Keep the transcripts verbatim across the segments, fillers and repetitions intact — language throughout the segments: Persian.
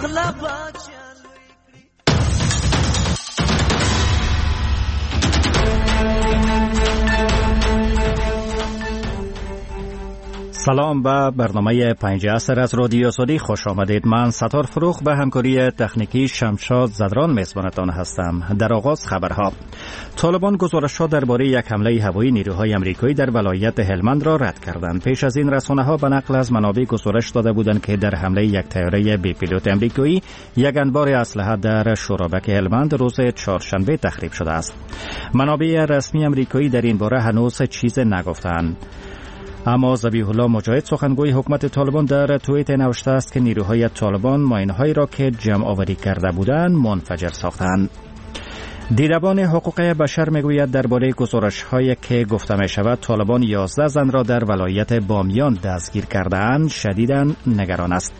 سلام به برنامه پنج عصر از رادیو سعودی خوش آمدید. من ستار فروخ به همکاری تکنیکی شمشاد زدران میزبانتان هستم. در آغاز خبرها. طالبان گزارش‌ها درباره یک حمله هوایی نیروهای آمریکایی در ولایت هلمند را رد کردند. پیش از این رسانه‌ها به نقل از منابع گزارش داده بودند که در حمله یک طیاره بی پیلوت آمریکایی یک انبار اسلحه در شورابک هلمند روز چهارشنبه تخریب شده است. منابع رسمی آمریکایی در این باره هنوز چیزی نگفتند. اما ذبیح الله مجاهد سخنگوی حکومت طالبان در توییت نوشته است که نیروهای طالبان ماین‌هایی را که جمع آوری کرده بودند منفجر ساختند. دیدبان حقوق بشر میگوید درباره گزارش‌هایی که گفته می‌شود طالبان یازده زن را در ولایت بامیان دستگیر کرده‌اند شدیداً نگران است.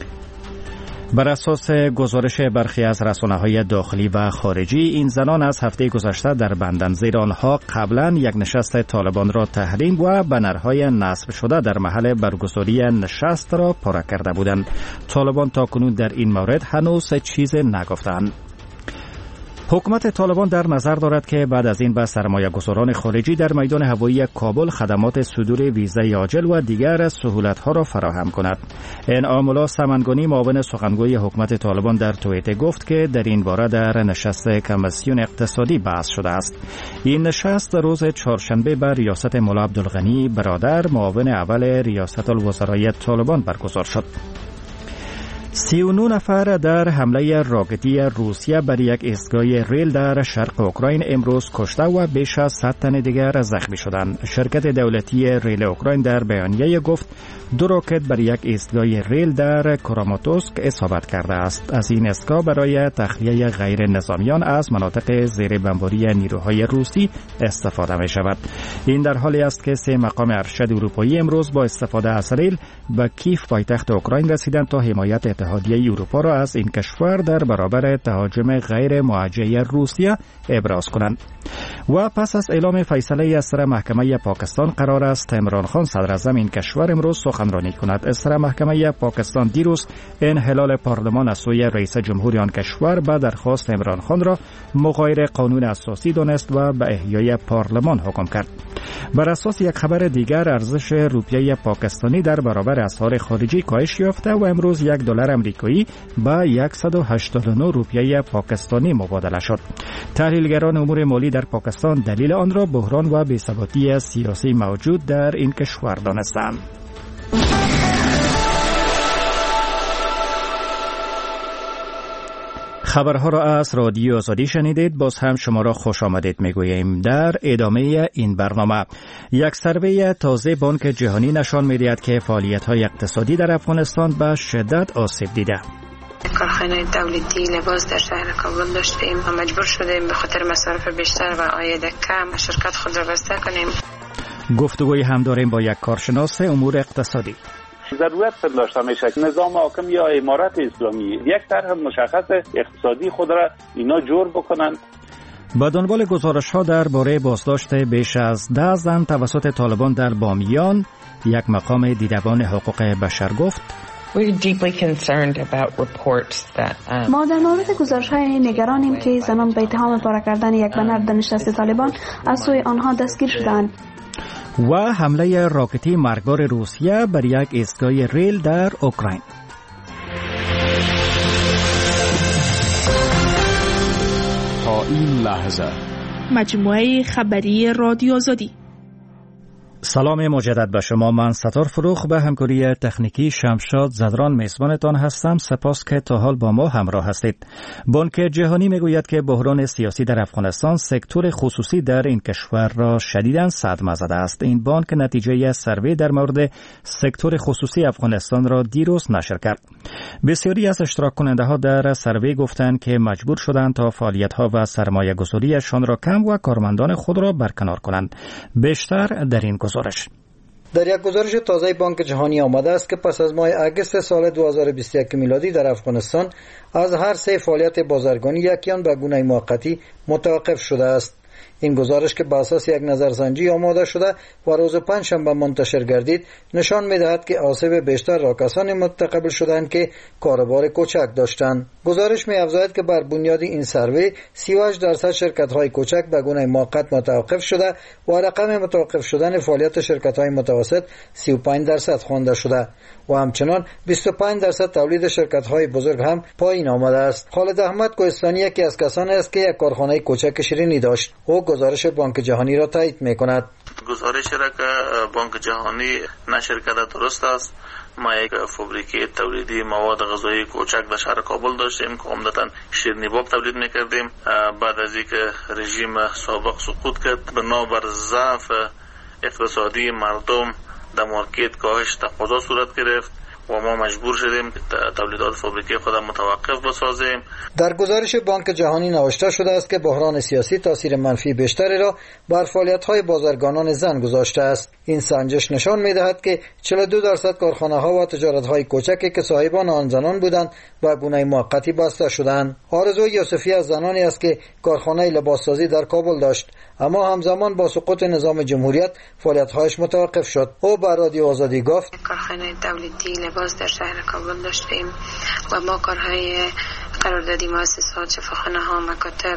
بر اساس گزارش برخی از رسانه‌های داخلی و خارجی، این زنان از هفته گذشته در بندنزیر آنها قبلا یک نشست طالبان را تحریم و بنرهای نصب شده در محل برگزاری نشست را پاره کرده بودند. طالبان تاکنون در این مورد هنوز چیزی نگفتند. حکومت طالبان در نظر دارد که بعد از این به سرمایه‌گذاران خارجی در میدان هوایی کابل خدمات صدور ویزای عاجل و دیگر سهولت‌ها را فراهم کند. انعام الله سمنگانی معاون سخنگوی حکومت طالبان در توییت گفت که در این باره در نشست کمیسیون اقتصادی بحث شده است. این نشست روز چهارشنبه به ریاست مولا عبدالغنی برادر معاون اول ریاست الوزرای طالبان برگزار شد. سی و نه نفر در حمله راکتی روسیه بر یک ایستگاه ریل در شرق اوکراین امروز کشته و بیش از صد تن دیگر زخمی شدند. شرکت دولتی ریل اوکراین در بیانیه گفت دو راکت بر یک ایستگاه ریل در کراماتوسک اصابت کرده است. از این ایستگاه برای تخلیه غیر نظامیان از مناطق زیر بمباری نیروهای روسی استفاده می شود. این در حالی است که سه مقام ارشد اروپایی امروز با استفاده از ریل به کیف پایتخت اوکراین رسیدند تا حمایت اتحادیه اروپا را از این کشور در برابر تهاجم غیر موجه روسیه ابراز کنند. و پس از اعلام فیصله اصر محکمه پاکستان قرار است عمران خان صدر اعظم این کشور امروز سخنرانی کند. اصر محکمه پاکستان دیروز انحلال پارلمان از سوی رئیس جمهور آن کشور به درخواست عمران خان را مغایر قانون اساسی دانست و به احیای پارلمان حکم کرد. بر اساس یک خبر دیگر ارزش روپیه پاکستانی در برابر اسعار خارجی کاهش یافته و امروز یک دلار آمریکایی به صد و هشتاد و نه روپیه پاکستانی مبادله شد. تحلیلگران امور مالی در پاکستان دلیل آن را بحران و بی‌ثباتی سیاسی موجود در این کشور دانستند. خبرها را از رادیو آزادی شنیدید. باز هم شما را خوش آمدید میگوییم. در ادامه این برنامه یک سروی تازه بانک جهانی نشان می‌دهد که فعالیت‌های اقتصادی در افغانستان به شدت آسیب دیده. کارخانه دولتی لباس در شهر کابل داشتیم و مجبور شدیم به خاطر مصارف بیشتر و عاید کم شرکت خود را بسته کنیم. گفتگوی هم داریم با یک کارشناس امور اقتصادی. ضرورت داشته میشه نظام حاکم یا امارت اسلامی یک طرح مشخص اقتصادی خود را اینا جور بکنند. با دنبال گزارش‌ها درباره بازداشت بیش از ده زن توسط طالبان در بامیان، یک مقام دیدبان حقوق بشر گفت ما در مورد گزارش‌های نگرانیم که زنان به اتهام پاره کردن یک بنر در نشست طالبان از سوی آنها دستگیر شدند. و حمله راکتی مرگبار روسیه بر یک ایستگاه ریل در اوکراین. تا این لحظه مجموعه خبری رادیو آزادی. سلام مجدد به شما. من ستار فروخ به همکاری تکنیکی شمشاد زدران میزبانتان هستم. سپاس که تا حال با ما همراه هستید. بانک جهانی میگوید که بحران سیاسی در افغانستان سکتور خصوصی در این کشور را شدیداً صدمه زده است. این بانک نتیجه سروی در مورد سکتور خصوصی افغانستان را دیروز نشر کرد. بسیاری از اشتراک کننده ها در سروی گفتند که مجبور شدند تا فعالیت ها و سرمایه گذاریشان را کم و کارمندان خود را برکنار کنند. بیشتر در این گزارش. در یک گزارش تازه بانک جهانی آمده است که پس از ماه اگست سال دو هزار و بیست و یک میلادی در افغانستان از هر سه فعالیت بازرگانی یکیان به گونه موقتی متوقف شده است. این گزارش که بر اساس یک نظرسنجی آماده شده و روز پنجشنبه منتشر گردید نشان می‌دهد که آسیب بیشتر را کسانی متقبل شدند که کاروبار کوچک داشتند. گزارش می‌افزاید که بر بنیاد این سروی سی و هشت درصد شرکت‌های کوچک به گونه موقت متوقف شده و رقم متوقف شدن فعالیت شرکت‌های متوسط سی و پنج درصد خوانده شده و همچنان بیست و پنج درصد تولید شرکت‌های بزرگ هم پایین آمده است. خالد احمد کوهستانی یکی از کسانی است که یک کارخانه کوچک شیرینی داشت. او گزارش بانک جهانی را تایید می‌کند. گزارش را که بانک جهانی نشر کرده درست است. ما یک فابریکه تولیدی مواد غذایی کوچک در شهر کابل داشتیم که عمدتاً شیرینی باب تولید می‌کردیم. بعد از اینکه رژیم سابق سقوط کرد بنابر ضعف اقتصادی مردم در مارکت کاهش تقاضا صورت گرفت و ما مجبور شدیم تولیدات فابریکه خودم متوقف بسازیم. در گزارش بانک جهانی نوشته شده است که بحران سیاسی تاثیر منفی بیشتری را بر فعالیت‌های بازرگانان زن گذاشته است. این سنجش نشان می‌دهد که چهل و دو درصد کارخانه‌ها و تجارت‌های کوچکی که صاحبان آن زنان بودند به گونه موقتی بسته شدند. آرزو یوسفی از زنانی است که کارخانه لباسسازی در کابل داشت، اما همزمان با سقوط نظام جمهوریت فعالیت‌هایش متوقف شد. او بر رادیو آزادی گفت: کارخانه تولیدی لباس در شهر کابل داشتیم و ما کارهای قراردادی مؤسسات، شفاخانه‌ها، مکاتب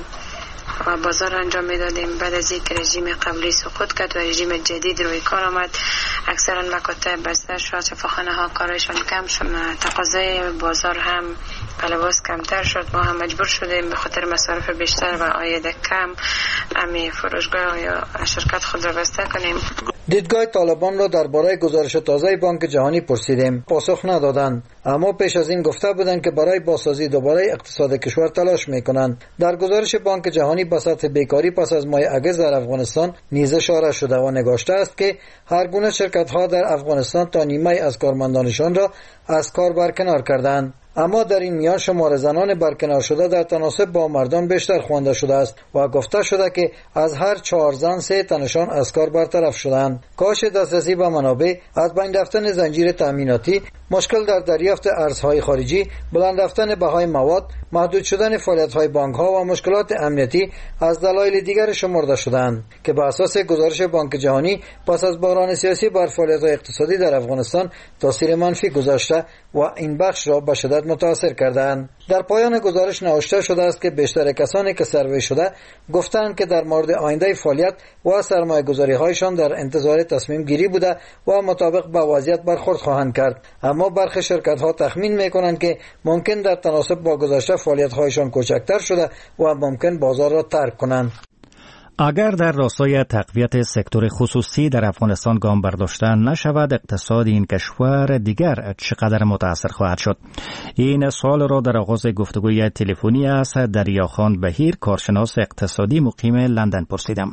و بازار انجام میدادیم. بعد از اینکه رژیم قبلی سقوط کرد و رژیم جدید روی کار آمد، اکثرا مکاتب بسته شد، شفاخانه‌ها کارشان کم شد، تقاضای بازار هم لباس کمتر شد. ما هم مجبور شدیم به خاطر مصارف بیشتر و عاید کم امی فروشگاه یا شرکت خود را بسته کنیم. دیدگاه طالبان را درباره گزارش تازه بانک جهانی پرسیدیم. پاسخ ندادند، اما پیش از این گفته بودند که برای بازسازی دوباره اقتصاد کشور تلاش میکنند. در گزارش بانک جهانی به سطح بیکاری پس از ماه اگست در افغانستان نیز اشاره شده و نگاشته است که هر گونه شرکت ها در افغانستان تا نیمه از کارمندانشان را از کار برکنار کردند. اما در این میان شمار زنان برکنار شده در تناسب با مردان بیشتر خوانده شده است و گفته شده که از هر چهار زن سه تنشان از کار برطرف شدند. کاهش دسترسی به منابع، از بین رفتن زنجیره تامیناتی، مشکل در دریافت ارزهای خارجی، بلند رفتن بهای مواد، محدود شدن فعالیت‌های بانک‌ها و مشکلات امنیتی از دلایل دیگر شمرده شدند که بر اساس گزارش بانک جهانی پس از بحران سیاسی بر فعالیت‌های اقتصادی در افغانستان تاثیر منفی گذاشته و این بخش را به شدت متاثر کردند. در پایان گزارش نوشته شده است که بیشتر کسانی که سروی شده گفتند که در مورد آینده فعالیت و سرمایه‌گذاری‌هایشان در انتظار تصمیم گیری بوده و مطابق با وضعیت برخورد خواهند کرد. اما برخی شرکت‌ها تخمین می‌کنند که ممکن در تناسب با گذشته فعالیت‌هایشان کوچکتر شده و ممکن بازار را ترک کنند. اگر در راستای تقویت سکتور خصوصی در افغانستان گام برداشته نشود، اقتصاد این کشور دیگر چقدر متاثر خواهد شد؟ این سوال را در آغاز گفتگوی تلفنی از دریاخان بهیر، کارشناس اقتصادی مقیم لندن پرسیدم.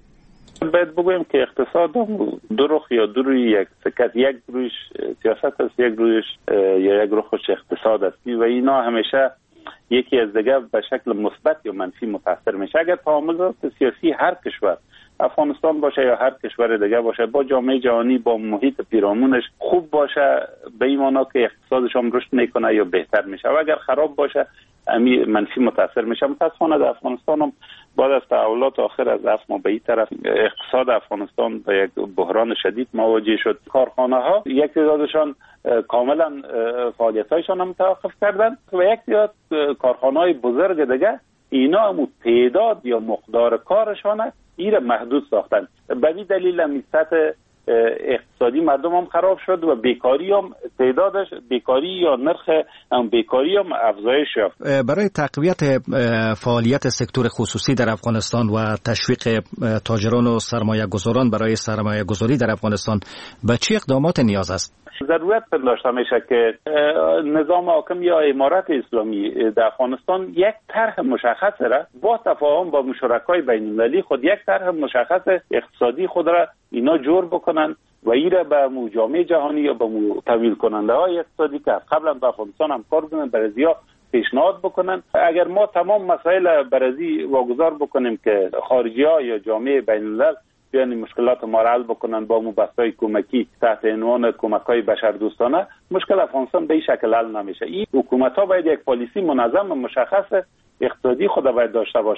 باید بگویم که اقتصاد دو رخ یا دو روی یک سکت، یک رویش سیاست است، یک رویش یا یک رخش اقتصاد است و اینا همیشه یکی از دیگه به شکل مثبت یا منفی متاثر میشه. اگر تعاملات سیاسی هر کشور، افغانستان باشه یا هر کشور دیگه باشه، با جامعه جهانی، با محیط پیرامونش خوب باشه، به این معنی که اقتصادش هم رشد میکنه یا بهتر میشه، و اگر خراب باشه امی منفی متاثر میشه. متاسفانه در افغانستان هم بعد از تحولات آخر از افغان به این طرف اقتصاد افغانستان به یک بحران شدید مواجه شد. کارخانه ها یک تعدادشان کاملا فعالیت‌هایشان هم توقف کردند و یک تعداد کارخانه‌های بزرگ دیگه اینا هم تعداد یا مقدار کارشان ایره محدود ساختند. به این دلیل هم سطح اقتصادی مردم هم خراب شد و بیکاری هم تعدادش، بیکاری یا نرخ هم بیکاری هم افزایش یافت. برای تقویت فعالیت سکتور خصوصی در افغانستان و تشویق تاجران و سرمایه گذاران برای سرمایه گذاری در افغانستان به چه اقدامات نیاز است؟ ضرورت داشته میشه که نظام حاکم یا امارت اسلامی در افغانستان یک طرح مشخص را با تفاهم با مشارکای بین المللی خود یک طرح مشخص اقتصادی خود را اینا جور بکنن و ایره به جامعه جهانی یا به تمویل کننده های اقتصادی که قبلا به افغانستان هم کار بودن برازیا پیشنهاد بکنن. اگر ما تمام مسائل برازی واگذار بکنیم که خارجی ها یا جامعه بین الملل بیان مشکلات ما را حل بکنن با مباحثات کمکی تحت عنوان کمک‌های بشردوستانه، مشکل افغانستان به این شکل حل نمیشه. این حکومت‌ها باید یک پالیسی منظم و مشخص اقتصادی خود باید داشته باشند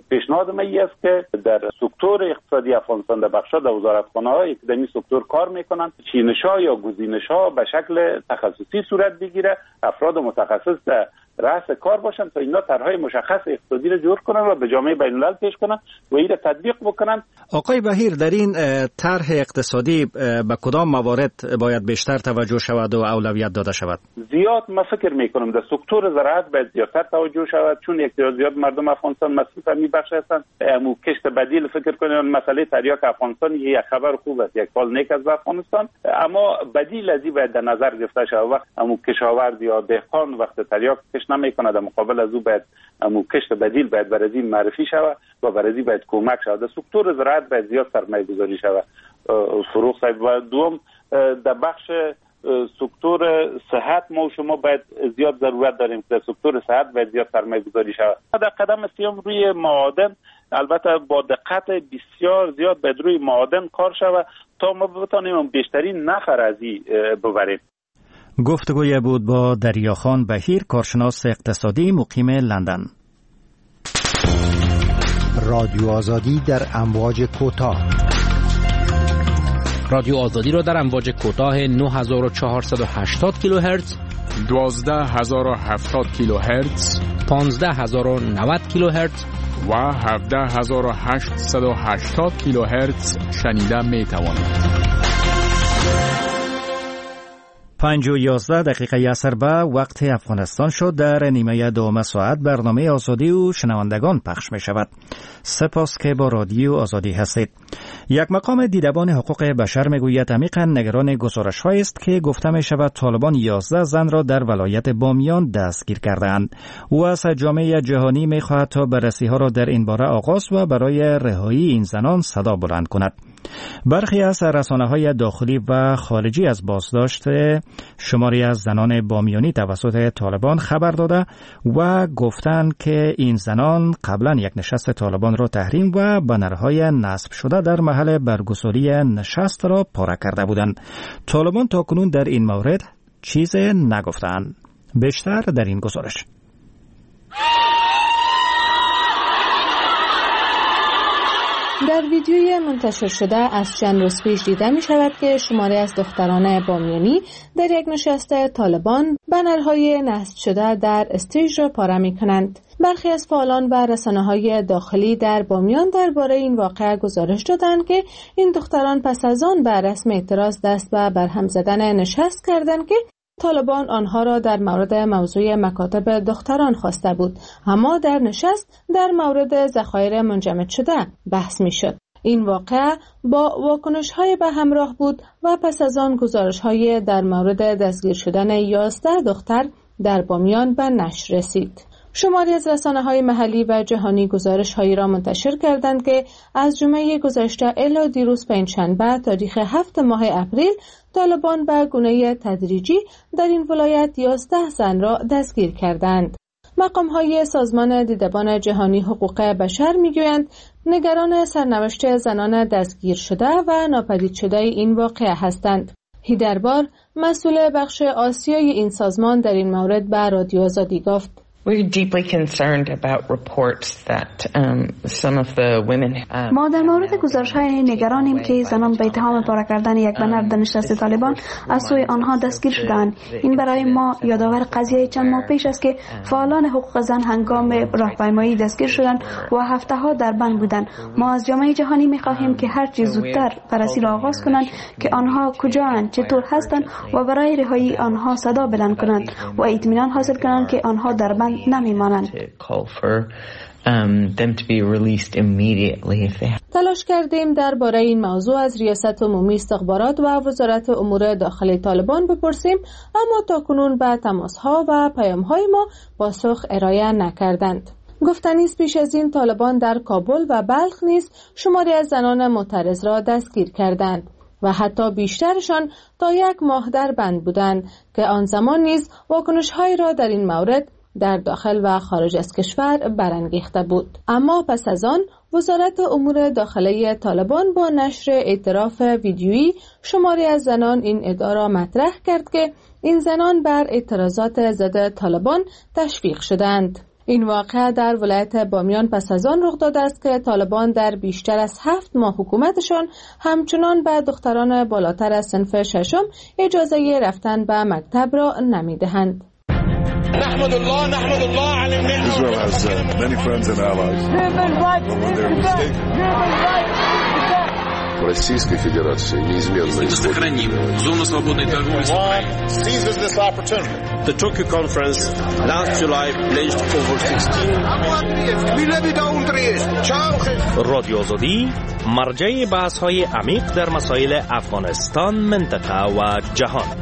پیشنهاد من است که در سکتور اقتصادی افغانستان در بخش‌ها در وزارتخانه‌ها اکادمی سکتور کار میکنن، چینش‌ها یا گزینش‌ها به شکل تخصصی صورت بگیره، افراد متخصص در رأس کار باشن تا اینا طرح‌های مشخص اقتصادی رو جور کنن و به جامعه بین‌الملل پیش کنن و این را تطبیق بکنن. آقای بهیر، در این طرح اقتصادی به کدام موارد باید بیشتر توجه شود و اولویت داده شود؟ زیاد من فکر میکنم در سکتور زراعت باید زیادتر توجه شود، چون احتیاج زیاد مردم افغانستان مصروف همین بخش هستند. امو کشت بدیل فکر کنیم مسئله تریاک افغانستان یک خبر خوب است، یک فال نیک از افغانستان، اما بدیل از این باید در نظر گرفته شود. وقت امو کشاورز یا دهقان وقت تریاک کش نمیکنه، در مقابل از او باید امو کشت بدیل باید برای این معرفی شود و برای باید کمک شود. در سکتور زراعت باید زیاد سرمایه گذاری شود. فروغ صاحب، و دوم در بخش سکتور صحت ما و شما باید زیاد ضرورت داریم که در سکتور صحت باید زیاد سرمایه گذاری شود. در قدم سیوم روی معادن، البته با دقت بسیار زیاد باید روی معادن کار شود تا ما بتانیم بیشترین نفر از این ببریم. گفتگوی بود با دریاخان بهیر، کارشناس اقتصادی مقیم لندن. رادیو آزادی در امواج کوتاه. رادیو آزادی را در امواج کوتاه نه هزار و چهارصد و هشتاد کیلوهرتز، دوازده هزار و هفتاد کیلوهرتز، پانزده هزار و نود کیلوهرتز و هفده هزار و هشتصد و هشتاد کیلوهرتز شنیده می توانید. پنج و یازده دقیقه اثر به وقت افغانستان شد. در نیمه دوم ساعت برنامه آزادی و شنوندگان پخش می شود. سپاس که با رادیو آزادی هستید. یک مقام دیدبان حقوق بشر می گوید عمیقاً نگران گزارش هایی است که گفته می شود طالبان یازده زن را در ولایت بامیان دستگیر کردند. او از جامعه جهانی می خواهد تا بررسی ها را در این باره آغاز و برای رهایی این زنان صدا بلند کند. برخی از رسانه‌های داخلی و خارجی از بازداشت شماری از زنان بامیانی توسط طالبان خبر داده و گفتند که این زنان قبلا یک نشست طالبان را تحریم و بنرهای نصب شده در محل برگزاری نشست را پاره کرده بودند. طالبان تاکنون در این مورد چیز نگفتند. بیشتر در این گزارش. در ویدیوی منتشر شده از چند روز پیش دیده می شود که شماری از دختران بامیانی در یک نشست طالبان بنرهای نصب شده در استیج را پاره می کنند. برخی از فعالان و رسانه‌های داخلی در بامیان درباره این واقعه گزارش دادند که این دختران پس از آن بر رسم اعتراض دست به برهم زدن نشست کردند که طالبان آنها را در مورد موضوع مکاتب دختران خواسته بود، اما در نشست در مورد ذخایر منجمد شده بحث می شد. این واقعه با واکنش‌های به همراه بود و پس از آن گزارش‌های در مورد دستگیر شدن یازده دختر در بامیان به نشر رسید. شماری از رسانه‌های محلی و جهانی گزارش‌هایی را منتشر کردند که از جمعه گذشته الی دیروز پنجشنبه تاریخ هفت ماه اپریل طالبان به گونه تدریجی در این ولایت یازده زن را دستگیر کردند. مقام‌های سازمان دیدبان جهانی حقوق بشر می‌گویند نگران سرنوشت زنان دستگیر شده و ناپدید شده این واقعه هستند. هیدربار، مسئول بخش آسیای این سازمان، در این مورد به رادیو آزادی گفت: ما در مورد گزارش‌های نگرانیم که زنان به اتهام پاره کردن یک بنر در نشست طالبان از سوی آنها دستگیر شدند. این برای ما یادآور قضیه چند ماه پیش است که فعالان حقوق زن هنگام راهپیمایی دستگیر شدند و هفته‌ها در بند بودند. ما از جامعه جهانی می‌خواهیم که هر چه زودتر بررسی را آغاز کنند که آنها کجااند، چطور هستند و برای رهایی آنها صدا بلند کنند و اطمینان حاصل کنند که آنها در بند نمی‌مانند. تلاش کردیم درباره این موضوع از ریاست عمومی استخبارات و وزارت امور داخلی طالبان بپرسیم، اما تاکنون به تماس‌ها و پیام‌های ما پاسخ ارائه نکردند. گفتنی است پیش از این طالبان در کابل و بلخ نیز شماری از زنان معترض را دستگیر کردند و حتی بیشترشان تا یک ماه در بند بودند که آن زمان نیز واکنش‌هایی را در این مورد در داخل و خارج از کشور برانگیخته بود. اما پس از آن وزارت امور داخلی طالبان با نشر اعتراف ویدیویی شماری از زنان این ادعا را مطرح کرد که این زنان بر اعتراضات ضد طالبان تشویق شدند. این واقعه در ولایت بامیان پس از آن رخ داده است که طالبان در بیشتر از هفت ماه حکومتشان همچنان به دختران بالاتر از صنف ششم اجازه رفتن به مکتب را نمیدهند. نحمد الله نحمد الله علی النعمة. Israel has uh, many friends and allies. Российской Федерации неизменно сохраним зону свободной торговли с Украиной. Seizes this opportunity. The Tokyo conference last July pledged over sixteen. رادیو آزادی مرجع بحث‌های عمیق در مسائل افغانستان، منطقه و جهان.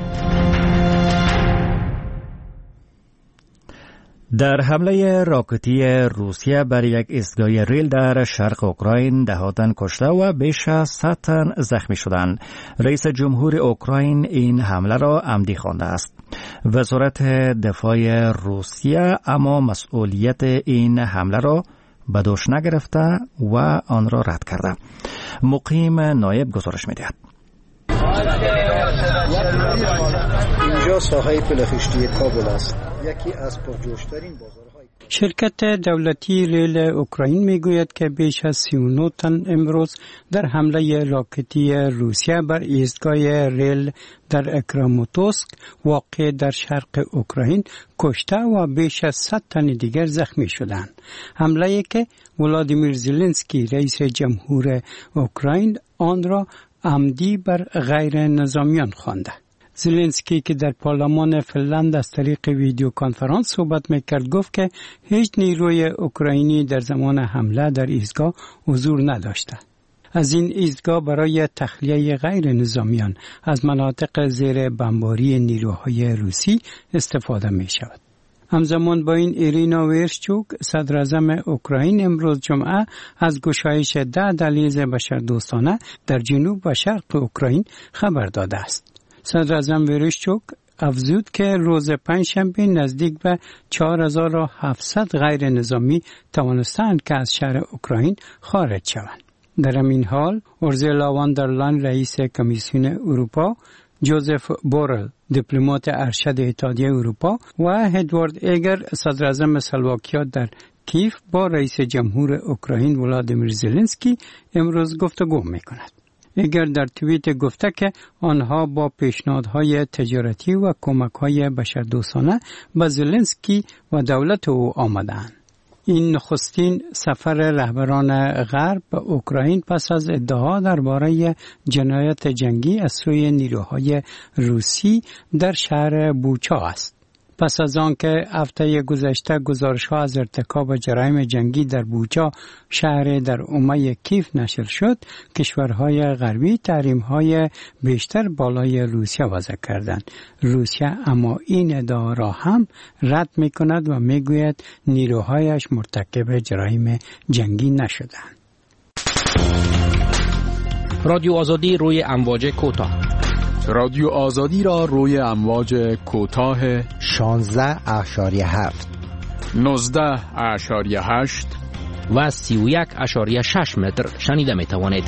در حمله راکتی روسیه بر یک ایستگاه ریل در شرق اوکراین دهاتن کشته و بیش از صد تن زخمی شدند. رئیس جمهور اوکراین این حمله را عمدی خوانده است. وزارت دفاع روسیه اما مسئولیت این حمله را به دوش نگرفته و آن را رد کرده. مقیم نایب گزارش می‌دهد. اینجا ساحه پلخشتی کابل است. یکی از پرجوشترین بازارهای. شرکت دولتی ریل اوکراین میگوید که بیش از سی و نه تن امروز در حمله راکتی روسیه بر ایستگاه ریل در اکراماتورسک واقع در شرق اوکراین کشته و بیش از صد تن دیگر زخمی شدند. حمله که ولادیمیر زلنسکی رئیس جمهور اوکراین آن را عمدی بر غیر نظامیان خوانده. زلنسکی که در پارلمان فنلند از طریق ویدیو کنفرانس صحبت میکرد گفت که هیچ نیروی اوکراینی در زمان حمله در ایستگاه حضور نداشته. از این ایستگاه برای تخلیه غیر نظامیان از مناطق زیر بمباری نیروهای روسی استفاده می شود. همزمان با این ایرینا ورشچوک صدر اعظم اوکراین امروز جمعه از گشایش ده دهلیز بشردوستانه در جنوب و شرق اوکراین خبر داده است. صدر اعظم ورشچوک افزود که روز پنجشنبه نزدیک به چهار هزار و هفتصد غیر نظامی توانستند که از شهر اوکراین خارج شوند. در همین حال اورزولا وان در لاین رئیس کمیسیون اروپا، جوزف بورل دیپلمات ارشد اتحادیه اروپا و ادوارد ایگر صدر اعظم اسلواکیا در کیف با رئیس جمهور اوکراین ولادیمیر زلنسکی امروز گفتگو می‌کند. ایگر در توییت گفته که آنها با پیشنهادهای تجارتی و کمک‌های بشردوستانه به زلنسکی و دولت او آمدند. این نخستین سفر رهبران غرب به اوکراین پس از ادعا درباره جنایت جنگی از سوی نیروهای روسی در شهر بوچا است. پس از آن که هفته گذشته گزارش‌ها از ارتکاب جرایم جنگی در بوچا شهر در اومه کیف نشر شد، کشورهای غربی تحریم‌های بیشتر بالای روسیه وضع کردند. روسیه اما این ادعا را هم رد می‌کند و می‌گوید نیروهایش مرتکب جرایم جنگی نشدند. رادیو آزادی روی امواج کوتاه. رادیو آزادی را روی امواج کوتاه شانزده اشاریه هفت، نوزده اشاریه هشت و سی و یک اشاریه شش متر شنیده می توانید.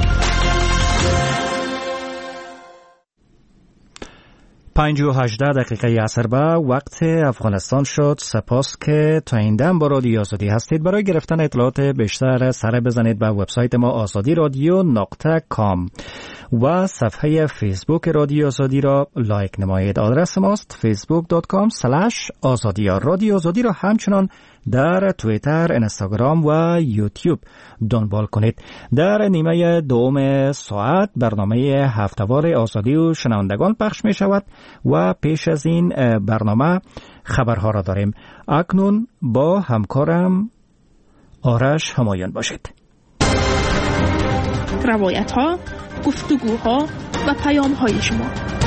پنج و هجده دقیقه عصر به وقت افغانستان شد. سپاس که تا این دم با رادیو آزادی هستید. برای گرفتن اطلاعات بیشتر سر بزنید به وبسایت ما آزادی رادیو نقطه کام و صفحه فیسبوک رادیو آزادی را لایک نمایید. آدرس ماست فیسبوک دات کام اسلش آزادی. رادیو آزادی را همچنان در توییتر، اینستاگرام و یوتیوب دنبال کنید. در نیمه دوم ساعت برنامه هفته‌وار آزادی و شنوندگان پخش می شود و پیش از این برنامه خبرها را داریم. اکنون با همکارم آرش همایون باشید. روایت ها، گفتگوها و پیام های شما.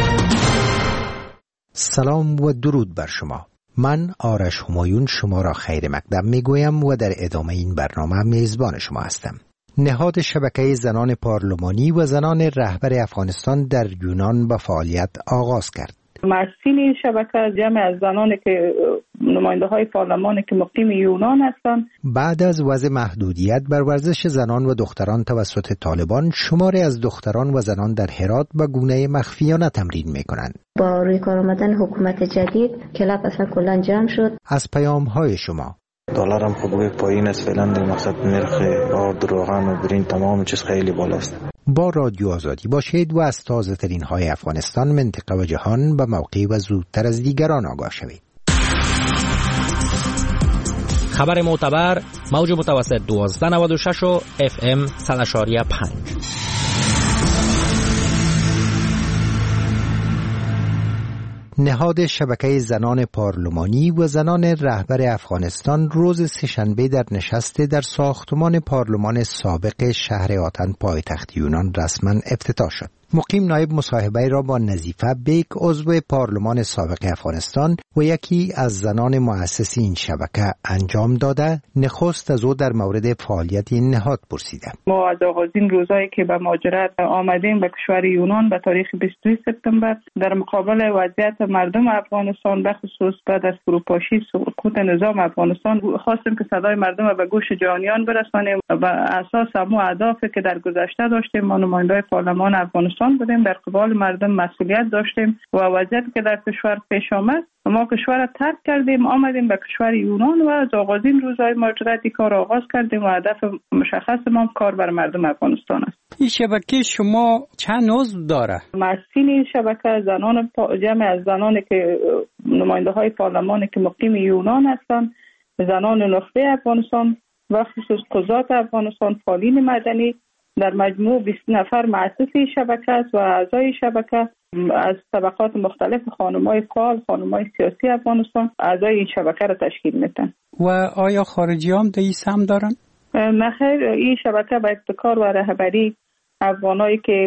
سلام و درود بر شما. من آرش همایون شما را خیر مقدم می گویم و در ادامه این برنامه میزبان شما هستم. نهاد شبکه زنان پارلمانی و زنان رهبر افغانستان در یونان به فعالیت آغاز کرد. مسئول این شبکه جمع از زنانی که نماینده های پارلمان که مقیم یونان هستند. بعد از وضع محدودیت بر ورزش زنان و دختران توسط طالبان، شماری از دختران و زنان در هرات به گونه مخفیانه تمرین می کنند. با روی کار آمدن حکومت جدید کلاب اصلا کلا جمع شد. از پیام های شما دلار هم خب پایین است فعلا، در مقصد نرخ آرد روغن و برین تمام چیز خیلی بالاست. با رادیو آزادی باشید و از تازه ترین های افغانستان، منطقه و جهان به موقع و زودتر از دیگران آگاه شوید. خبر معتبر، موج متوسط دوازده نود و شش و اف ام صد و پنج. نهاد شبکه زنان پارلمانی و زنان رهبر افغانستان روز سه‌شنبه در نشست در ساختمان پارلمان سابق شهر آتن پایتخت یونان رسما افتتاح شد. مقیم نایب مصاحبه را با نظیفه بیک، عضو پارلمان سابق افغانستان و یکی از زنان مؤسس این شبکه انجام داده، نخست از او در مورد فعالیت این نهاد پرسیده. ما از آغازین روزایی که به مهاجرت آمدیم به کشور یونان به تاریخ بیست و دو سپتامبر، در مقابل وضعیت مردم افغانستان به خصوص بعد از فروپاشی سقوط نظام افغانستان، خواستیم که صدای مردم را به گوش جهانیان برسانیم. و اساس همون اهدافی که در گذشته داشتیم، ما نماینده‌های پارلمان افغانستان بودیم، در قبال مردم مسئولیت داشتیم و وضعیتی که در کشور پیش آمد، ما کشور را ترک کردیم، آمدیم به کشور یونان و از آغازین روزهای مهاجرت کار آغاز کردیم و هدف مشخص ما کار بر مردم افغانستان است. این شبکه شما چند عضو داره؟ مسئولین این شبکه زنان پا... جمع از زنانی که نماینده های پارلمان که مقیم یونان هستند، زنان نخبه افغانستان و خصوص قضات افغانستان، فعالین مدنی، در مجموع بیست نفر مؤسس این شبکه است و اعضای شبکه از طبقات مختلف، خانم‌های فعال، خانم‌های سیاسی افغانستان اعضای این شبکه را تشکیل میدن. و آیا خارجی هم در این سهم دارن؟ نه خیر، این شبکه به ابتکار و رهبری افغانایی که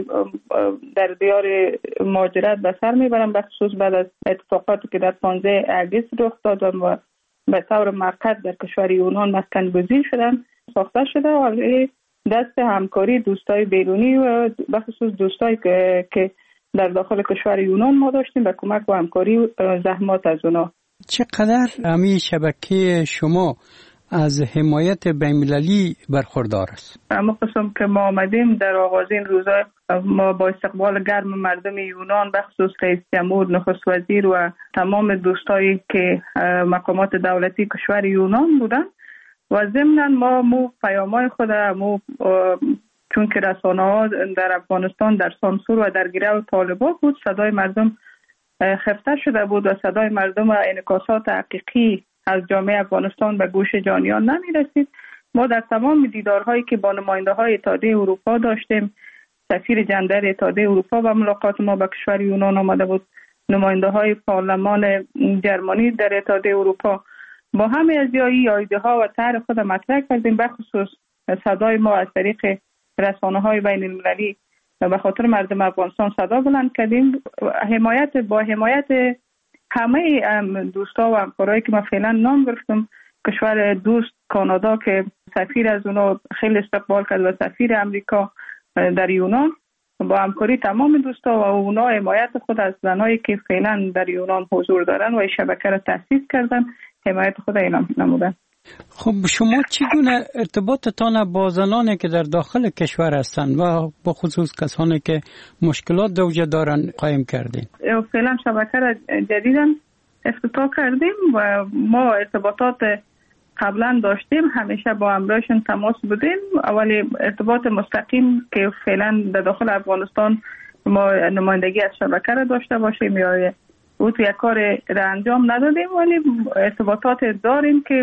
در دیار مهاجرت به سر میبرن، به خصوص بعد از اتفاقاتی که در پانزده اگست رخ داد و به طور موقت در کشور یونان مسکن گزین شدن، ساخته شده و دست همکاری دوستای بیرونی و به خصوص دوستایی که که در داخل کشور یونان ما داشتیم به کمک و همکاری و زحمات از اونا. چقدر همین شبکه شما از حمایت بین‌المللی برخوردار است؟ اما قسم که ما آمدیم در آغازین روزا، ما با استقبال گرم مردم یونان به خصوص رئیس جمهور، نخست وزیر و تمام دوستایی که مقامات دولتی کشور یونان بودن و ضمناً ما مو پیامای خود مو چون که رسانه ها در افغانستان در سانسور و در گرو طالبان بود، صدای مردم خفته شده بود و صدای مردم و انعکاسات حقیقی از جامعه افغانستان به گوش جانیان نمی رسید. ما در تمام دیدارهایی که با نماینده های اتحادیه اروپا داشتیم، سفیر جندر اتحادیه اروپا و ملاقات ما با کشور یونان آمده بود، نماینده های پارلمان جرمنی در اتحادیه اروپا، با همه از یایی ایده ها و طرح خود مطرح کردیم. به خصوص صدای ما از طریق رسانه های بین المللی به خاطر مردم افغانستان صدا بلند کردیم. حمایت با حمایت همه دوستا و همکارایی که ما فعلا نام گرفتم، کشور دوست کانادا که سفیر از اونا خیلی استقبال کرد و سفیر امریکا در یونان، با همکاری تمام دوستا و اونا حمایت خود از زنایی که فعلا در یونان حضور دارن و این شبکه را تأسیس کردن، حمایت خود اعلام نمودن. خب شما چگونه ارتباطتان با زنانی که در داخل کشور هستند و با خصوص کسانی که مشکلات دوجه دارن قایم کردین؟ فعلا شبکه را جدیداً افتتاح کردیم و ما ارتباطات قبلا داشتیم، همیشه با همراهشون تماس بودیم. اولی ارتباط مستقیم که فعلا در داخل افغانستان ما نمایندگی از شبکه را داشته باشیم یا او تو یک کار را انجام ندادیم، ولی ارتباطات داریم که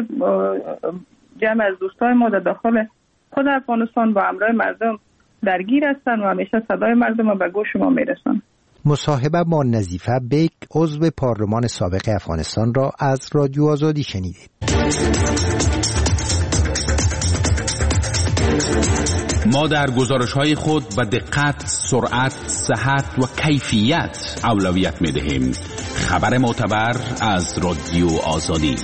جمع از دوستای ما در داخل خود افغانستان با همراه مردم درگیر هستن و همیشه صدای مردم رو به گوش ما میرسن. مصاحبه با نظیفه بیک، عضو پارلمان سابق افغانستان را از رادیو آزادی شنیدید. ما در گزارش‌های خود به دقت، سرعت، صحت و کیفیت اولویت می‌دهیم. خبر معتبر از رادیو آزادی.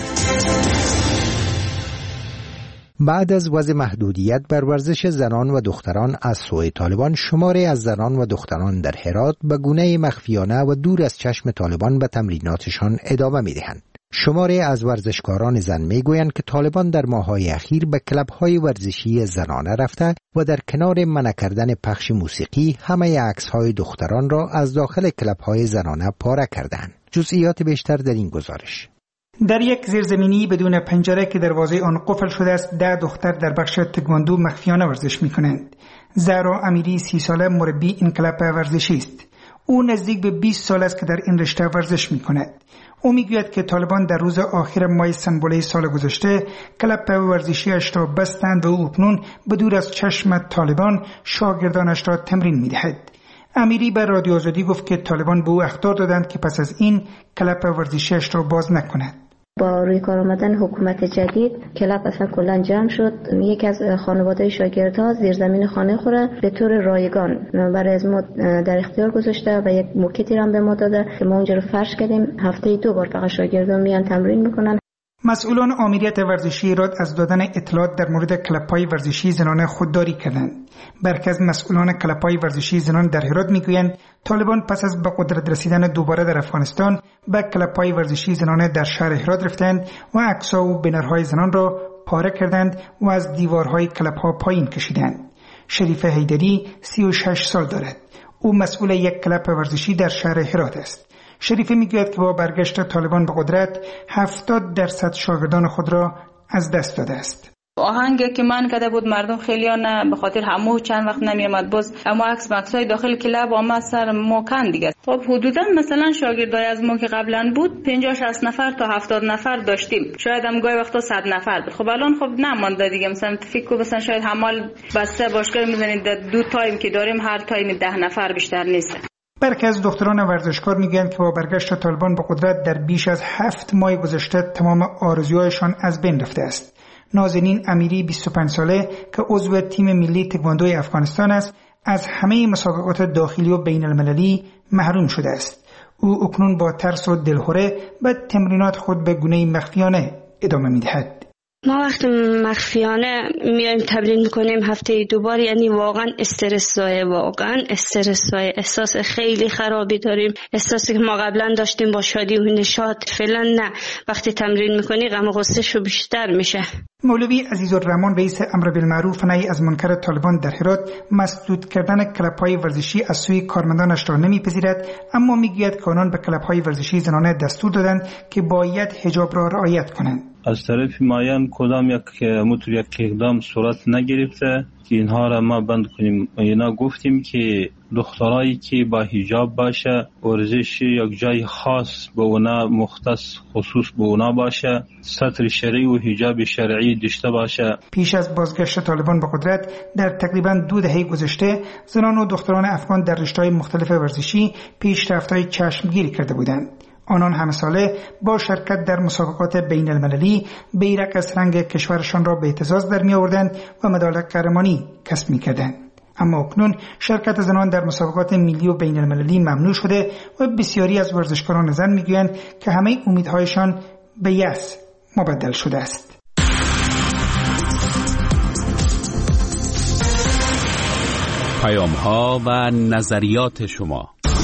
بعد از وضع محدودیت بر ورزش زنان و دختران از سوی طالبان، شماری از زنان و دختران در هرات به گونه مخفیانه و دور از چشم طالبان به تمریناتشان ادامه می‌دهند. شماری از ورزشکاران زن میگویند که طالبان در ماه‌های اخیر به کلب‌های ورزشی زنانه رفته و در کنار منع کردن پخش موسیقی همه عکس‌های دختران را از داخل کلب‌های زنانه پاره کردند. جزئیات بیشتر در این گزارش. در یک زیرزمینی بدون پنجره که دروازه آن قفل شده است، ده دختر در بخش تکواندو مخفیانه ورزش می‌کنند. زهرا امیری سی ساله مربی این کلاب ورزشی است. او نزدیک به بیست سال است که در این رشته ورزش می‌کند. او میگوید که طالبان در روز آخر ماه سنبله سال گذشته کلاب ورزشیش را بستند و او اکنون به دور از چشم طالبان شاگردانش را تمرین می‌دهد. امیری به رادیو آزادی گفت که طالبان به او اخطار دادند که پس از این کلاب ورزشیش را باز نکند. با روی کار آمدن حکومت جدید کلاب اصلا کلا جمع شد. یکی از خانواده شاگردها زیرزمین خانه خوره به طور رایگان برای از ما در اختیار گذاشته و یک موکتی هم به ما داده که ما اونجا رو فرش کردیم. هفته دو بار فقط شاگردان میان تمرین میکنن. مسئولان آمریت ورزشی ایراد از دادن اطلاعات در مورد کلب‌های ورزشی زنانه خودداری کردند. برخی از مسئولان کلب‌های ورزشی زنان در هرات میگویند طالبان پس از به قدرت رسیدن دوباره در افغانستان به کلب‌های ورزشی زنانه در شهر هرات رفتند و عکس‌ها و بنرهای زنان را پاره کردند و از دیوارهای کلب‌ها پایین کشیدند. شریف حیدری سی و شش سال دارد. او مسئول یک کلب ورزشی در شهر هرات است. شریفی میگوید که با برگشت طالبان به قدرت هفتاد درصد شاگردان خود را از دست داده است. آهنگی که من کرده بود مردم خیلی نه به خاطر همو چند وقت نمیامد، باز اما عکس مکسای داخل کلاب آمد سر مکان دیگه. خب حدودا مثلا شاگردای از ما که قبلا بود پنجاه شصت نفر تا هفتاد نفر داشتیم، شاید هم گاهی وقتا صد نفر بود. خب الان خب نمانده دیگه. مثلا فکر کنم مثلا شاید همال بسته باشگاه میزنید دو تایم که داریم هر تایم ده نفر بیشتر نیست. برخی از دختران ورزشکار میگویند که با برگشت طالبان به قدرت در بیش از هفت ماه گذشته تمام آرزوهایشان از بین رفته است. نازنین امیری بیست و پنج ساله که عضو تیم ملی تکواندوی افغانستان است، از همه مسابقات داخلی و بین المللی محروم شده است. او اکنون با ترس و دلهره به تمرینات خود به گونه مخفیانه ادامه میدهد. ما وقتی مخفیانه میایم تمرین میکنیم هفته دوبار، یعنی واقعا استرس زای واقعا استرس زای احساس خیلی خرابی داریم. احساسی که ما قبلا داشتیم با شادی و نشاط فعلا نه. وقتی تمرین میکنی غم و غصه شو بیشتر میشه. مولوی عزیزالرحمن رئیس امر بالمعروف و نهی از منکر طالبان در هرات مسدود کردن کلب‌های ورزشی از سوی کارمندانش را نمیپذیرد، اما میگوید که آنان به کلب‌های ورزشی زنانه دستور دادند که باید حجاب را رعایت کنند. از طرف معین کدام یک مطور یک اقدام صورت نگرفته که اینها را ما بند کنیم. اینا گفتیم که دخترایی که با حجاب باشه، ورزش یک جای خاص به اونا مختص خصوص به اونا باشه، ستر شرعی و حجاب شرعی داشته باشه. پیش از بازگشت طالبان به قدرت در تقریبا دو دهه گذشته زنان و دختران افغان در رشته‌های مختلف ورزشی پیشرفت‌های چشمگیری کرده بودند. آنان همه ساله با شرکت در مسابقات بین المللی بیرق از رنگ کشورشان را به اعتزاز در می آوردند و مدال قهرمانی کسب می کردند. اما اکنون شرکت زنان در مسابقات ملی و بین المللی ممنوع شده و بسیاری از ورزشکاران زن می گویند که همه امیدهایشان به یأس مبدل شده است. پیام ها و نظریات شما.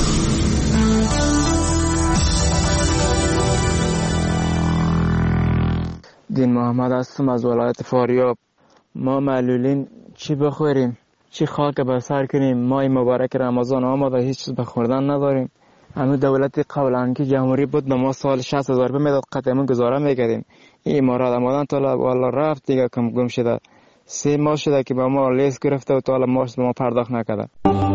دین محمد هستم از ولایت فاریاب. ما معلولین چی بخوریم؟ چی خاک به سر کنیم؟ ماه مبارک رمضان آمده، هیچ چیز به خوردن نداریم. همین دولت قبلا که جمهوری بود به ما سال شصت هزار روپیه میداد، قطعا گزاره میکردیم. این امارات آمدن تا والا رفت دیگه، کم گم شده. سه ماه شده که به ما لیست گرفته و تا حالا ماش به ما پرداخت نکرده.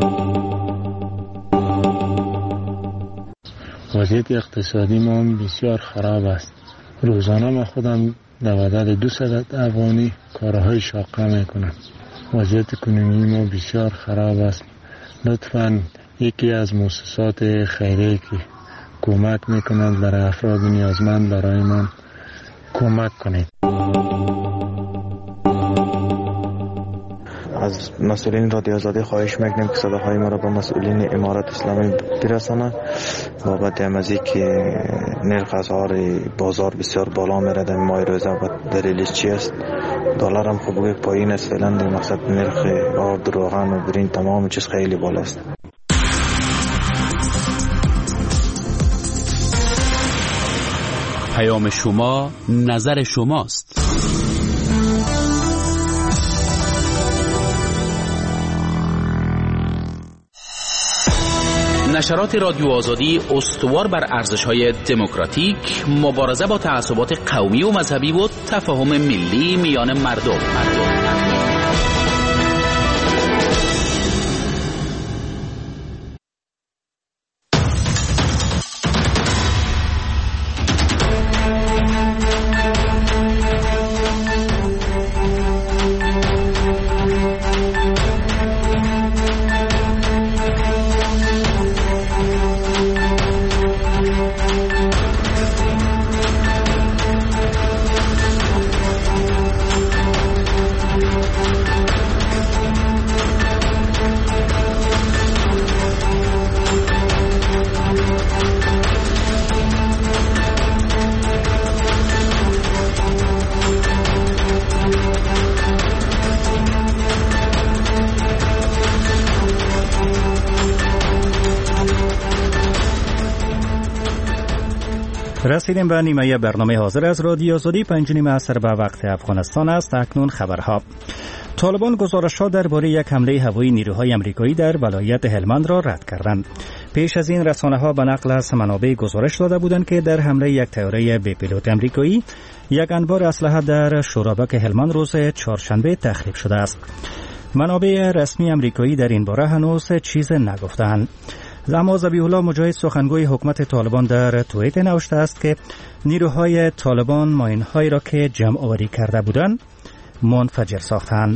وضعیت اقتصادی ما بسیار خراب است. روزانه من خودم در عدد دویست افغانی کارهای شاقه میکنم. وضعیت کنونی ما بسیار خراب است. لطفاً یکی از مؤسسات خیریه که کمک میکنند برای افراد نیازمند برای من کمک کنید. از مسئولین رادیو آزادی خواهش میکنیم که صداهای ما را به مسئولین امارت اسلامی برسانند بابت امازی که نرخ اسعار بازار بسیار بالا میره. ماه روزه و دلیلش چی است؟ دلار هم خوب پایین است فعلا، مقصد نرخ آرد روغن و برین تمام چیز خیلی بالا است. پیام شما نظر شماست. نشرات رادیو آزادی استوار بر ارزش‌های دموکراتیک، مبارزه با تعصبات قومی و مذهبی و تفاهم ملی میان مردم. مردم. رسیدیم به نیمه برنامه حاضر از رادیو آزادی. پنج نیم عصر به وقت افغانستان است. اکنون خبرها. طالبان گزارش‌ها درباره یک حمله هوایی نیروهای آمریکایی در ولایت هلمند را رد کردند. پیش از این رسانه‌ها به نقل از منابع گزارش داده بودند که در حمله یک طیاره بی پیلوت آمریکایی یک انبار اسلحه در شورابک هلمند روز چهارشنبه تخریب شده است. منابع رسمی آمریکایی در این باره هنوز چیز نگفتند. اما ذبیح الله مجاهد سخنگوی حکومت طالبان در توییت نوشته است که نیروهای طالبان ماین‌هایی را که جمع آوری کرده بودند منفجر ساختند.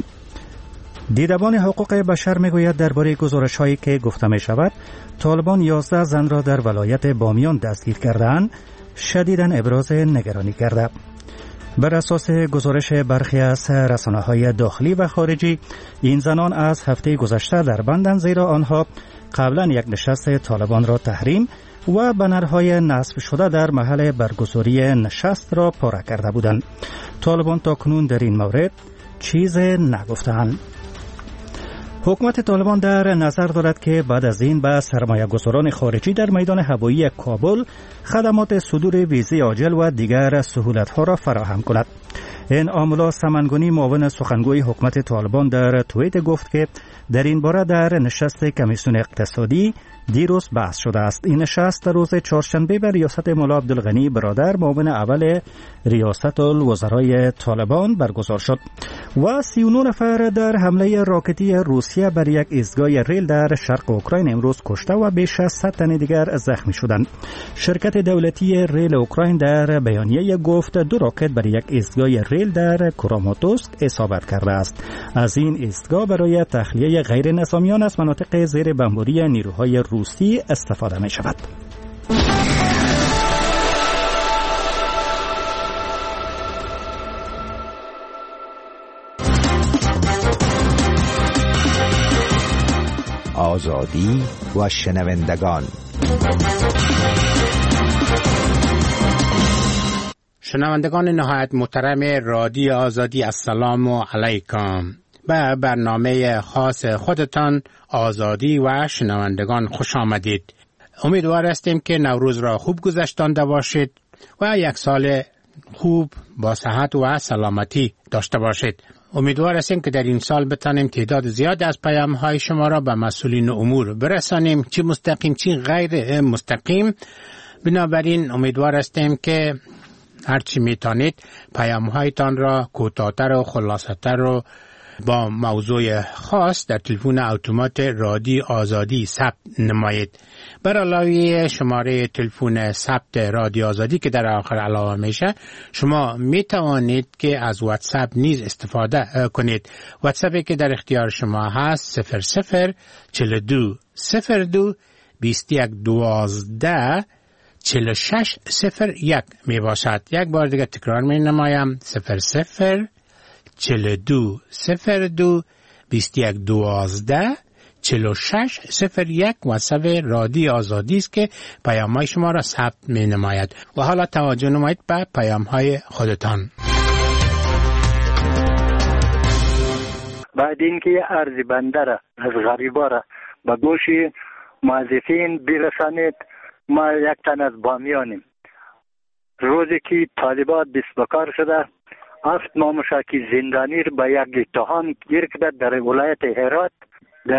دیدبان حقوق بشر میگوید درباره گزارش‌هایی که گفته می شود طالبان یازده زن را در ولایت بامیان دستگیر کردند شدیداً ابراز نگرانی کرده. بر اساس گزارش برخی از رسانه‌های داخلی و خارجی این زنان از هفته گذشته در بندند، زیرا آنها قبلا یک نشست طالبان را تحریم و بنرهای نصب شده در محل برگزاری نشست را پاره کرده بودند. طالبان تا کنون در این مورد چیز نگفتند. حکومت طالبان در نظر دارد که بعد از این به سرمایه گذاران خارجی در میدان هوایی کابل خدمات صدور ویزه عاجل و دیگر سهولت‌ها را فراهم کند. این آمولا سمنگونی معاون سخنگوی حکومت طالبان در توییت گفت که در این باره در نشست کمیسیون اقتصادی دیروز بحث شده است. این نشست روز چهارشنبه به ریاست مولا عبدالغنی برادر معاون اول ریاست الوزرای طالبان برگزار شد و سی و نه نفر در حمله راکتی روسیه بر یک ایستگاه ریل در شرق اوکراین امروز کشته و بیش از صد تن دیگر زخمی شدند. شرکت دولتی ریل اوکراین در بیانیه گفت دو راکت بر یک ایستگاه ریل در کراماتوسک اصابت کرده است. از این ایستگاه برای تخلیه غیر نظامیان از مناطق زیر بمباری نیروهای روسی استفاده می شود. آزادی و شنوندگان. شنوندگان نهایت محترم رادیو آزادی، السلام علیکم. به برنامه خاص خودتان آزادی و شنوندگان خوش آمدید. امیدوار هستیم که نوروز را خوب گذشتانده باشید و یک سال خوب با صحت و سلامتی داشته باشید. امیدوار هستیم که در این سال بتانیم تعداد زیاد از پیام های شما را به مسئولین امور برسانیم، چه مستقیم چه غیر مستقیم. بنابراین امیدوار هستیم که هرچی میتونید پیام هایتان را کوتاه‌تر و خلاصه‌تر و با موضوع خاص در تلفن اتومات رادیو آزادی ثبت نمایید. بر علاوه شماره تلفن ثبت رادیو آزادی که در آخر علاوه میشه، شما می توانید که از واتساپ نیز استفاده کنید. واتساپی که در اختیار شما هست صفر صفر چهل و دو صفر دو بیست و یک دوازده چهل و شش صفر یک می باشد. یک بار دیگه تکرار می نمایم: صفر صفر چهل و دو صفر دو بیست و یک دوازده چهل و شش صفر یک واتساپ رادیو آزادی است که پیام‌های شما را ثبت می نماید. و حالا توجه نمایید به پیام‌های خودتان. بعد اینکه عرض بنده را از غریبا را به گوش موظفین برسانید، ما یک تن از بامیانیم. روزی که طالبات دست به کار شده، هفت ماه مشاکی زندانی را به یک اتهام گیر کرده در ولایت هرات، در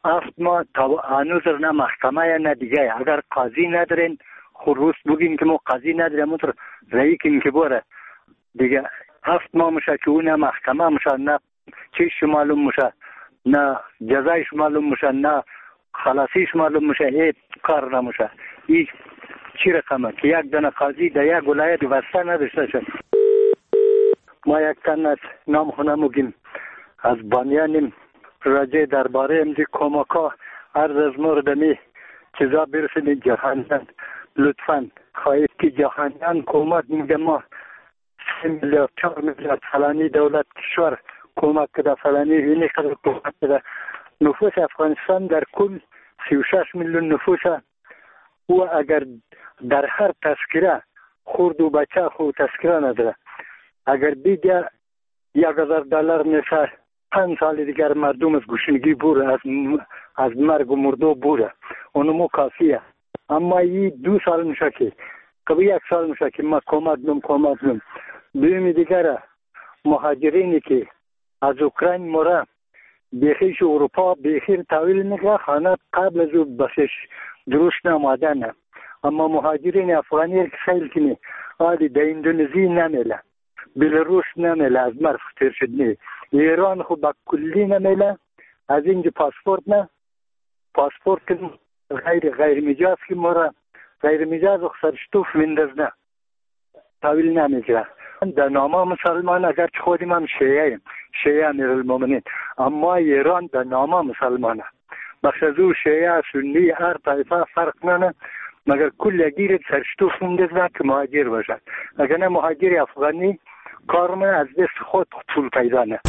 هفت ماه تا هنوز نه محکمه نه دیگه. اگر قاضی ندارین خروس بگیم که ما قاضی نداریم اون رایی کنیم که باره دیگه هفت ماه میشه که اون نه محکمه میشه نه چیش معلوم میشه نه جزایش معلوم میشه نه خلاصیش معلوم میشه. هیچ کار نمیشه. این چی رقمه که یک دونه قاضی در یک ولایت وسته نداشته شد. ما یک تن از نام خونه مگیم از بانیانیم راجع درباره امزی کمکا عرض از مردمی چیزا برسید جهانیان. لطفاً خواهید که جهانیان کمک میگه ما سه میلیارد چهار میلیارد فلانی دولت کشور کمک کده فلانی اینی قدر کمک کده. نفوس افغانستان در کل سی و شش میلیون نفوسه و اگر در هر تذکره خورد و بچه خود تذکره نداره اگر دیگه یک هزار دلار میشه پنج سال دیگر مردم از گوشنگی بوره از, از مرگ و مردو بوره اونمو کافیه. اما این دو سال میشه که کبی یک سال میشه که ما کمک دم کمک دم دویمی دیگر مهاجرینی که از اوکراین موره بیخیش اروپا بیخیر تاویل میگه خانه قبل از او بسش درست نماده نه. اما مهاجرین افغانی که سیل کنی آلی در اندونزی نمیله بلاروس نمیله از مرف تیر شد نی ایران خود با کلی نمیله از اینجا پاسپورت نه پاسپورت که غیر غیر مجاز که مورا غیر مجاز اخسرشتوف ویندز نه تاویل نمیگه. در نامه مسلمان اگر چه خودیم هم شیعه شیعه امیر المومنین اما ایران در نامه مسلمانه بخش از او شیعه سنی هر طایفه فرق ننه مگر کل گیر سرشتوف ویندز نه که مهاجر باشد. اگر نه مهاجر افغانی کارم از دست خود طول پیدا نه.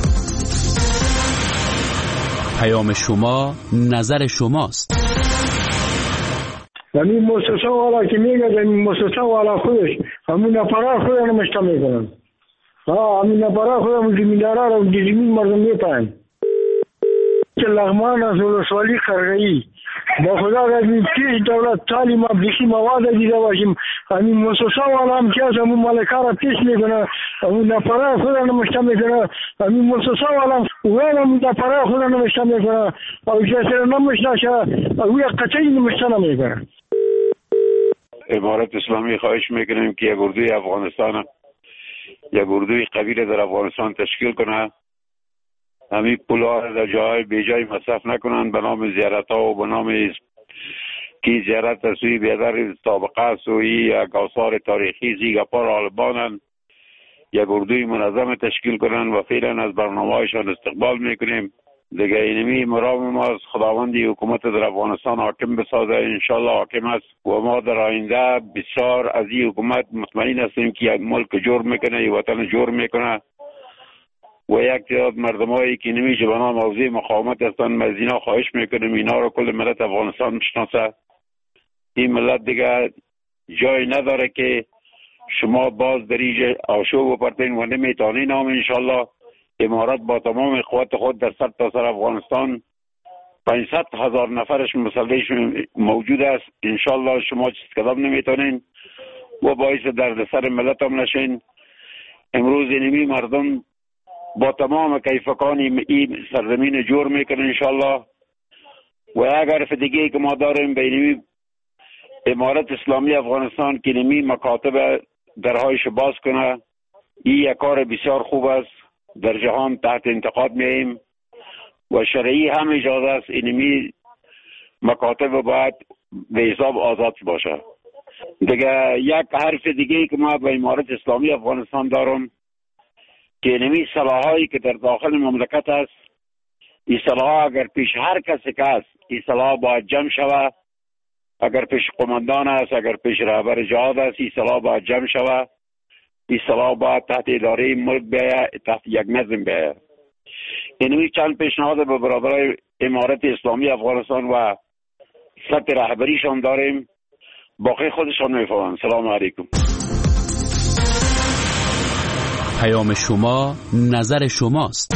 پیام شما نظر شماست. همین مؤسسه والا که میگه همین مؤسسه والا خودش همون نفرا خودش نمشته میکنن. ها همین نفرا خودش هم زمیندارا رو زمین مردم میپاین. که لغمان از ولسوالی خرگایی با خدا از این پیش دولت تعلیم بیشی مواد دیده باشیم همین مؤسسه والا هم که از همون مالکا را پیش میکنه همون نفرا خودش نمشته میکنه همین مؤسسه والا هم همون نفرا خودش نمشته میکنه او جسر نمشته شد او یک قطعی نمشته نمیکنه. امارت اسلامی خواهش میکنیم که یک اردوی افغانستان یک اردوی قبیله در افغانستان تشکیل کنه. همین پولا را در جای بی جای مصرف نکنن به نام زیارت ها و به نام کی زیارت سوی بیادر طابقه سوی یک آثار تاریخی زیگپار آلبانن یک اردوی منظم تشکیل کنن و فعلا از برنامه هایشان استقبال میکنیم. دیگه اینمی مرام ما از خداوندی حکومت در افغانستان حاکم بسازه انشالله حاکم است و ما در آینده بسیار از این حکومت مطمئن هستیم که یک ملک جور میکنه یک وطن جور میکنه و یک تعداد مردمایی که نمیشه به نام حوزه مقاومت هستند از اینا خواهش میکنیم اینا رو کل ملت افغانستان بشناسه. این ملت دیگه جای نداره که شما باز در اینجا آشوب بپرتین و نمیتونین. هم انشالله امارات با تمام قوت خود در سر تا سر افغانستان پانصد هزار نفرش مسلحش موجود است. انشالله شما چیز کدام نمیتونین و باعث دردسر ملت هم نشین. امروز اینمی مردم با تمام کیفکانی این سرزمین جور میکنه انشالله و اگر فدیگی که ما داریم بینمی امارت اسلامی افغانستان که نمی مکاتب درهایش باز کنه این یک کار بسیار خوب است. در جهان تحت انتقاد میاییم و شرعی هم اجازه است اینمی مکاتب باید به حساب آزاد باشه. دیگه یک حرف دیگه که ما به امارت اسلامی افغانستان دارم که اینمی صلاحایی که در داخل مملکت است این صلاح اگر پیش هر کسی که است این صلاح باید جمع شوه. اگر پیش قماندان است اگر پیش رهبر جهاد است این صلاح باید جمع شوه. این صلاح باید تحت اداره ملک بیاید تحت یک نظم بیاید. اینمی چند پیشنهاد به برادرای امارت اسلامی افغانستان و سطح رهبریشان داریم باقی خودشان میفهمند. سلام علیکم. پیام شما نظر شماست.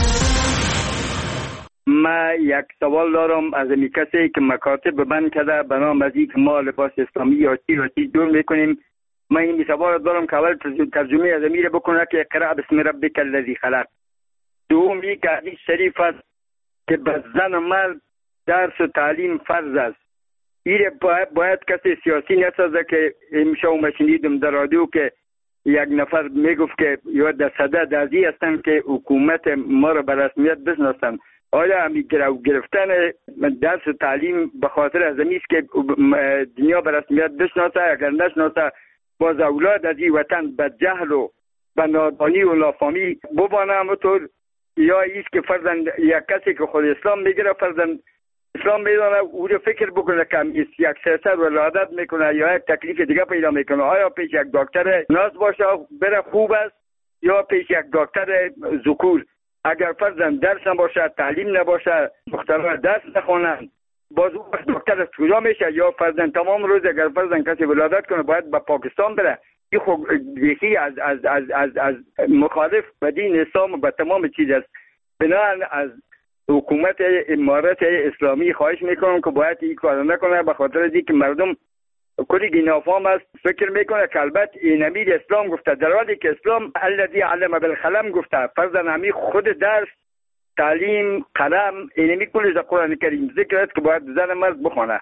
ما یک سوال دارم از این کسی که مکاتب بند کرده به نام از این که ما لباس اسلامی یا چی یا چی دور میکنیم. ما این سوال دارم که اول ترجمه از امیر بکنه که اقرأ بسم ربک الذی خلق. دومی که حدیث شریف است که به زن و مرد درس و تعلیم فرض است. ایره باید, باید کسی سیاسی نسازه که امشو مشنیدم در رادیو که یک نفر میگفت که یا در صدد ازی هستن که حکومت ما را به رسمیت بشناسن. آیا همی گرفتن درس و تعلیم به خاطر از است که دنیا به رسمیت بشناسه؟ اگر نشناسه باز اولاد از این وطن به جهل و به نادانی و نافهمی ببانه همونطور، یا ایست که فرضاً یک کسی که خود اسلام میگیره فرضاً اسلام میدانه او رو فکر بکنه که یک سیاست ولادت میکنه یا یک تکلیف دیگه پیدا میکنه. آیا پیش یک دکتر ناز باشه بره خوب است یا پیش یک دکتر ذکور؟ اگر فرضاً درس نباشه، تعلیم نباشه، دخترها درس نخونن، باز اون وقت دکتر از کجا میشه؟ یا فرضاً تمام روز اگر فرضاً کسی ولادت کنه باید به پاکستان بره؟ این خب یکی از از از از از مخالف به دین اسلام و به تمام چیز است. بنابراین از حکومت امارت اسلامی خواهش میکنم که باید این کار نکنه، به خاطر اینکه مردم کلی نافهم است، فکر میکنه که البته این امیر اسلام گفته، در حالی که اسلام الذی علم بالقلم گفته. فرضاً همی خود درس، تعلیم، قلم اینمی کلی در قرآن کریم ذکر است که باید زن مرد بخونه.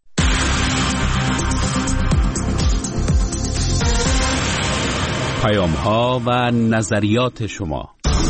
پیام ها و نظریات شما.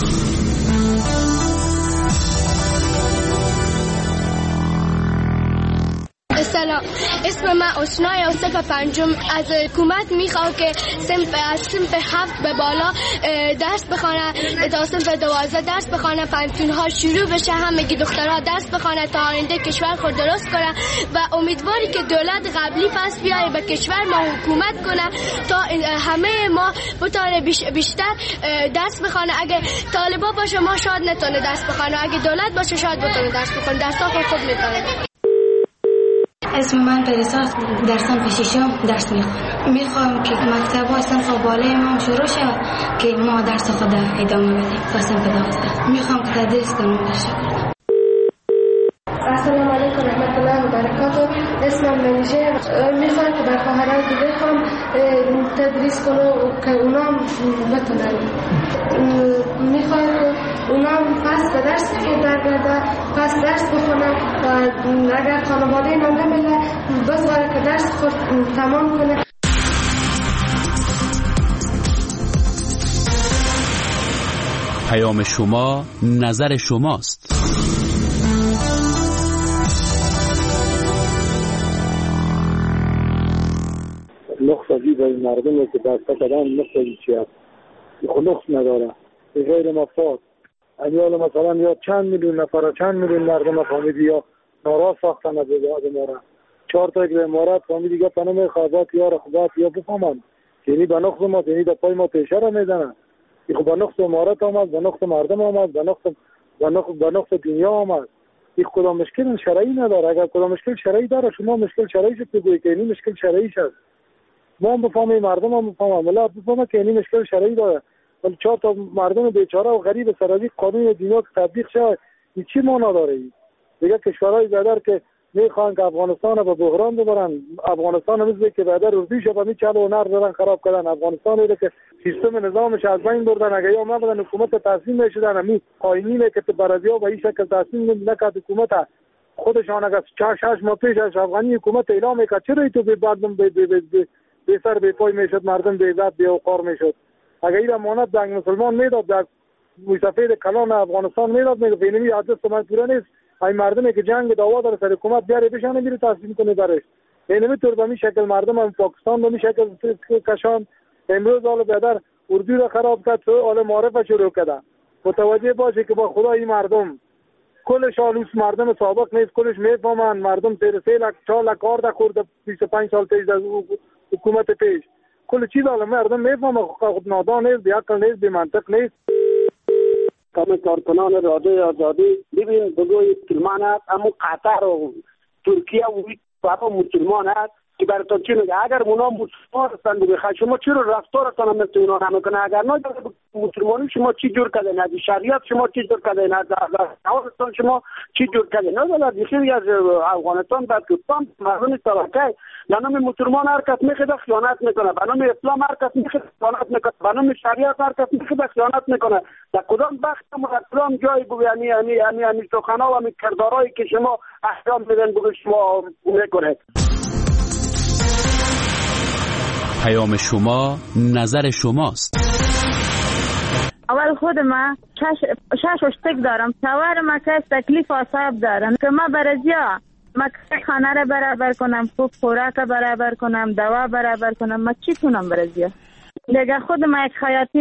سلام، اسم من اسنای اوصف پنجم. از حکومت میخوام که صنف از صنف هفت به بالا درس بخونه تا صنف دوازده درس بخونه، پنتون ها شروع بشه، همگی دخترها درس بخونه تا آینده کشور خود درست کنه و امیدواری که دولت قبلی پس بیاره به کشور ما حکومت کنه تا همه ما بتاره بیشتر درس بخونه. اگه طالبا باشه ما شاید نتونه درس بخونه، اگه دولت باشه شاید بتونه درس بخونه، درس ها خود خود میکنه. اسم من پریساست، در صنف ششم درس میخونم. میخوام که مکتب های صنف بالای ما شروع شود که ما درس خود ادامه بدیم تا صنف دوازده. میخوام که تدریس کنم. تشکر. السلام علیکم رحمت الله و برکاته. اسمم منیژه. میخوام که در خواهران دیگه هم تدریس کنم که اونا بتونن. میخوام که اونا پس به درس که برگرده، پس درس بخونه و اگر خانواده من نمیله بذاره که درس خود تمام کنه. پیام شما نظر شماست. نقصی به مردمی که دسته کدن نقصی چی هست نقص نداره غیر مفاد. امیال مثلا یا چند میلیون نفر چند میلیون مردم فامیلی یا ناراض ساختن از امارت، چهار تا یک امارت فامیلی دیگه پناه خوابات یا رخبات یا بفهمن یعنی به نقص ما، یعنی در پای ما پیشه را میزنن. این خب به نقص امارت آمد، به نقص مردم آمد، به نقص به نقص به نقص دنیا آمد. این کدام مشکل شرعی نداره. اگر کدام مشکل شرعی داره شما مشکل شرعی شد بگویید که این مشکل شرعی شد. ما هم بفهمیم، مردم هم بفهمن، ملت بفهمه که این مشکل شرعی داره. ولی چهار تا مردم بیچاره و غریب سرازی قانون دنیا که تطبیق شود این چی معنا داره؟ دیگه کشورهای دیگر که میخوان که افغانستان رو به بحران ببرن، افغانستان هم مثل که بعد روزی شب می چلو و نر دارن خراب کردن. افغانستان رو که سیستم نظامش از بین بردن، اگه یا ما حکومت تسلیم نشدن، همین قائمینه که تو برازیل به این شکل تسلیم نکرد حکومت خودشان. اگر چهار شش ماه پیش از افغانی حکومت اعلام میکرد چرا تو به مردم به به سر به پای میشد، مردم به عزت به وقار میشد. اگر این امانت دنگ مسلمان میداد در مسافر کلان افغانستان میداد، میگفت اینمی عادت من پورا نیست، این مردمی که جنگ دعوا داره سر حکومت بیاره بشانه میره تسلیم کنه درش. اینمی طور به می شکل مردم هم پاکستان به می شکل کشان. امروز حال بدر اردو را خراب کرد، تو حال معرفه شروع کرده. متوجه باشه که با خدا این مردم کلش آلوس مردم سابق نیست، کلش میفهمن. مردم سه سه لک چهار لک کار ده خورده بیست و پنج سال پیش از حکومت پیش. کل چیز حالا مردم میفهمه، خود نادان نیست، بی عقل نیست، بی منطق نیست. کمی کارکنان رادیو آزادی ببین بگوی مسلمان است، اما قطر و ترکیه و بابا مسلمان است. که براتون چی میگه اگر اونا مسلمان هستند بخواد شما چرا رفتارتان مثل اونا نمیکنه اگر نه مسلمانی شما چی جور کردین از شریعت شما چی جور کردین از افغانستان شما چی جور کردین نه در بخیری از افغانستان بعد کردستان مردم طبقه به نام مسلمان حرکت میکنه خیانت میکنه به نام اسلام حرکت میکنه خیانت میکنه به نام شریعت حرکت میکنه خیانت میکنه در کدام بخش و کدام جای بگو یعنی یعنی یعنی یعنی سخنا و یعنی کردارایی که شما احکام میدن بگو شما میکنه. پیام شما نظر شماست. اول خود ما شش شش اشتک دارم شوهر ما که تکلیف اعصاب دارم که ما برازیا ما خانه را برابر کنم خوب خوراک برابر کنم دوا برابر کنم ما چی کنم برازیا دیگه خود ما یک حیاتی